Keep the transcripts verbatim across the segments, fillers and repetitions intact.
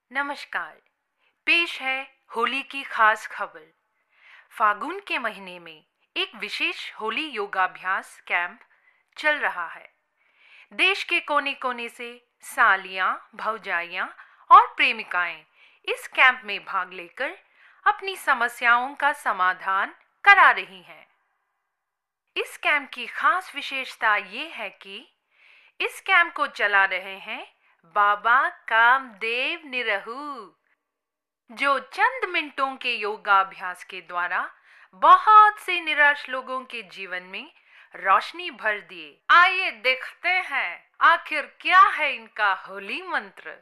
नमस्कार। पेश है होली की खास खबर। फागुन के महीने में एक विशेष होली योगाभ्यास कैंप चल रहा है। देश के कोने कोने से सालियां, भौजाइयां और प्रेमिकाएं इस कैंप में भाग लेकर अपनी समस्याओं का समाधान करा रही हैं। इस कैंप की खास विशेषता ये है कि इस कैंप को चला रहे हैं बाबा कामदेव निरहू, जो चंद मिनटों के योगाभ्यास के द्वारा बहुत से निराश लोगों के जीवन में रोशनी भर दिए। आइए देखते हैं आखिर क्या है इनका होली मंत्र।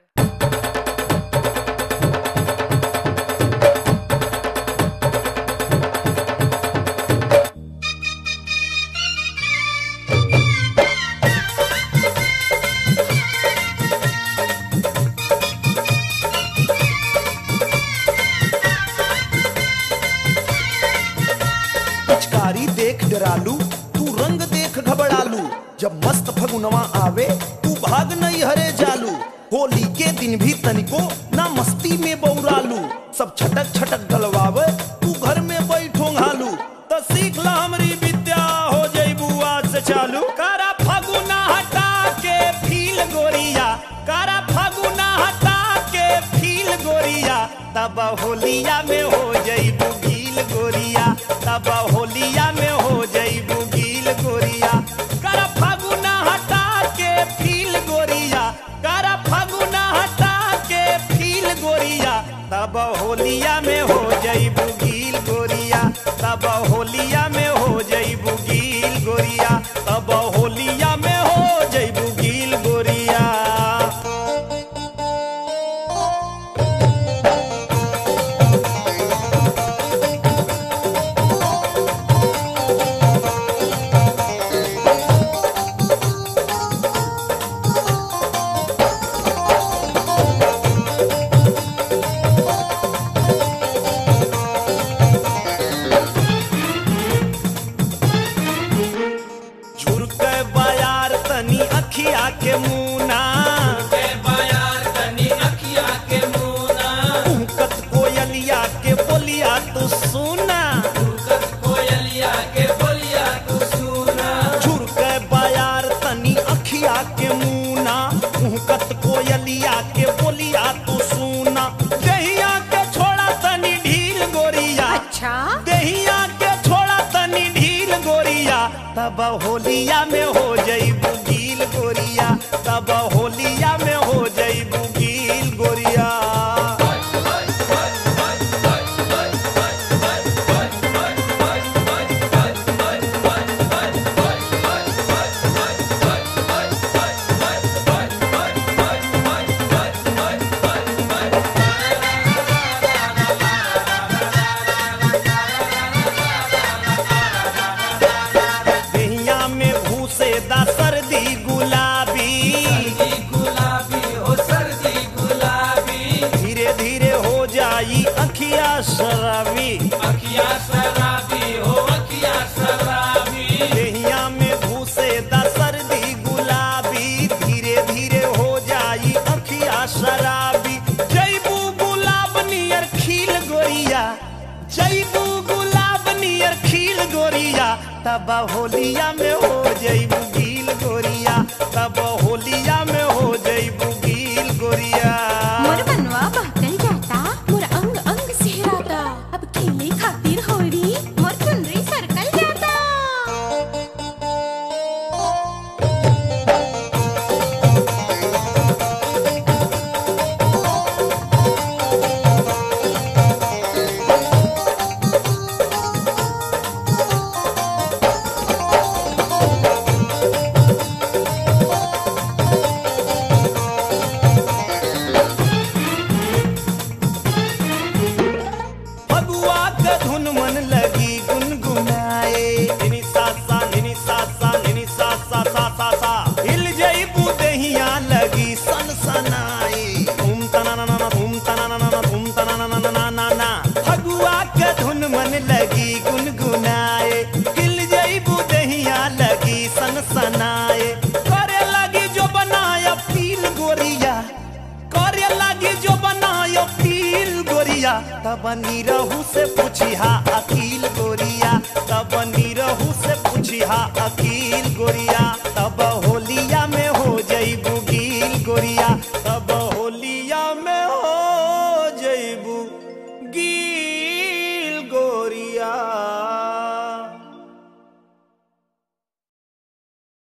देख डरालू तू रंग देख घबरालू, जब मस्त फगुनवा आवे तू भाग नहीं हरे जालू। होली के दिन भी तनिको ना मस्ती में बौरालू, सब छटक छटक डलवावे तू घर में बैठो घालू। तो सीख ला हमरी विद्या हो जइबू आज से चालू। कारा फगुना हटा के फील गोरिया, कारा फगुना हटा के फील गोरिया, तब होलिया में हो जइबू गील गोरिया, तब होलिया में हो जइबू गील गोरिया। कारा फगुना हटा के फील गोरिया, कारा फगुना हटा के फील गोरिया, तब होलिया में हो जइबू गील गोरिया, तब होलिया में हो जइबू गील गोरिया, तब होलिया में हो जइबू गील गोरिया। अखिया के मुना के बायार तनी अखिया के मुना, उहकत कोयलिया के बोलिया तू सुना, उहकत कोयलिया के बोलिया तू सुना। झुरके बायार तनी अखिया के मुना, उहकत कोयलिया के बोलिया तू सुना। दहिया के छोड़ा तनी ढील गोरिया, अच्छा दहिया के छोड़ा तनी ढील गोरिया, तब होलिया में हो जइबू गील गोरिया, तब होलिया में हो जइबू गील गोरिया। दहिया में घूसे दा सर्दी गुलाबी, अखिया शराबी, अखिया शराबी हो अखिया शराबी। देहिया में घुसे दा सर्दी गुलाबी, धीरे धीरे हो जाई अखिया शराबी। जइबू गुलाब नियर खिल गोरिया, जइबू गुलाब नियर खिल गोरिया, तब होलिया में हो जइबू गील गोरिया, तब होलिया में हो जइबू गील गोरिया। मोर बनवा बहकल जाता, मोर अंग अंग सिहराता, अब खेले खातिर होली मोर चुनरी सरकल जाता। तब नीरहू से पूछिहा अकील